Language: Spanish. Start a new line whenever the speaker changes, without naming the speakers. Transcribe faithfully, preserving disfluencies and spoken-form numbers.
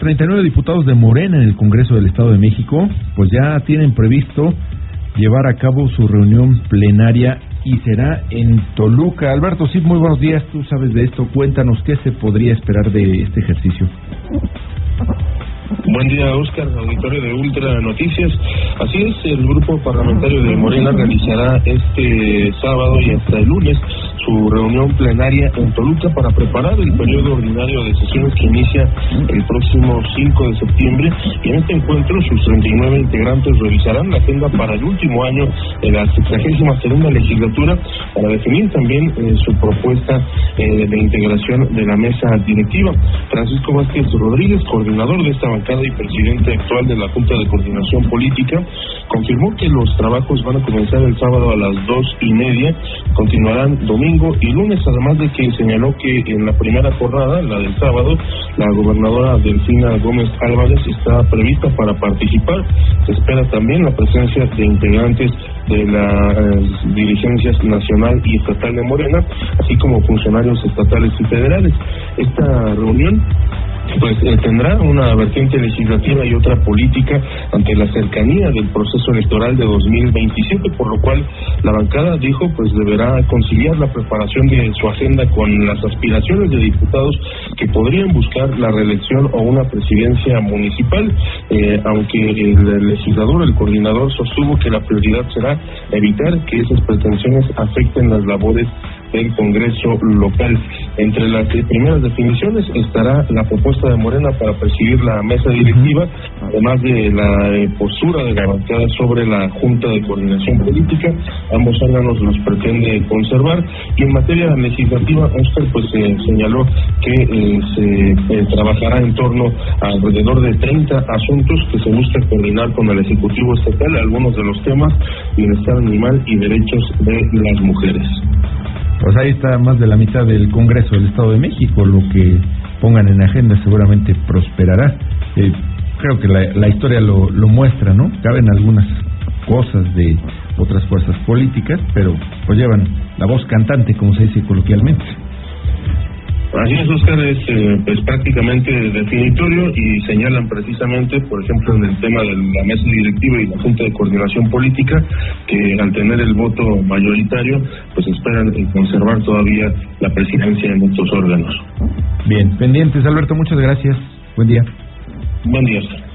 treinta y nueve diputados de Morena en el Congreso del Estado de México, pues ya tienen previsto llevar a cabo su reunión plenaria y será en Toluca. Alberto, sí, muy buenos días, tú sabes de esto, cuéntanos qué se podría esperar de este ejercicio.
Buen día, Oscar, auditorio de Ultra Noticias. Así es, el grupo parlamentario de Morena realizará este sábado y hasta el lunes su reunión plenaria en Toluca para preparar el periodo ordinario de sesiones que inicia el próximo cinco de septiembre. Y en este encuentro sus treinta y nueve integrantes revisarán la agenda para el último año de la sexagésima segunda legislatura para definir también eh, su propuesta eh, de integración de la mesa directiva. Francisco Vázquez Rodríguez, coordinador de esta bancada y presidente actual de la Junta de Coordinación Política, confirmó que los trabajos van a comenzar el sábado a las dos y media, continuarán domingo y lunes, además de que señaló que en la primera jornada, la del sábado, la gobernadora Delfina Gómez Álvarez está prevista para participar. Se espera también la presencia de integrantes de las eh, dirigencias nacional y estatal de Morena, así como funcionarios estatales y federales. Esta reunión pues eh, tendrá una vertiente legislativa y otra política ante la cercanía del proceso electoral de dos mil veintisiete, por lo cual la bancada dijo pues deberá conciliar la preparación de su agenda con las aspiraciones de diputados que podrían buscar la reelección o una presidencia municipal, eh, aunque el legislador, el coordinador, sostuvo que la prioridad será evitar que esas pretensiones afecten las labores del Congreso local. Entre las primeras definiciones estará la propuesta de Morena para presidir la mesa directiva, además de la eh, postura de la bancada sobre la Junta de Coordinación Política. Ambos órganos los pretende conservar. Y en materia legislativa, Oscar pues eh, señaló que eh, se eh, trabajará en torno a alrededor de treinta asuntos que se busca coordinar con el Ejecutivo Estatal, algunos de los temas: bienestar animal y derechos de las mujeres.
Pues ahí está más de la mitad del Congreso del Estado de México. Lo que pongan en agenda seguramente prosperará. Eh, creo que la, la historia lo, lo muestra, ¿no? Caben algunas cosas de otras fuerzas políticas, pero pues llevan la voz cantante, como se dice coloquialmente.
Así es, Oscar, es eh, pues prácticamente definitorio y señalan precisamente, por ejemplo, en el tema de la mesa directiva y la Junta de Coordinación Política, que al tener el voto mayoritario, pues esperan eh, conservar todavía la presidencia en estos órganos.
Bien, pendientes, Alberto, muchas gracias. Buen día.
Buen día, Oscar.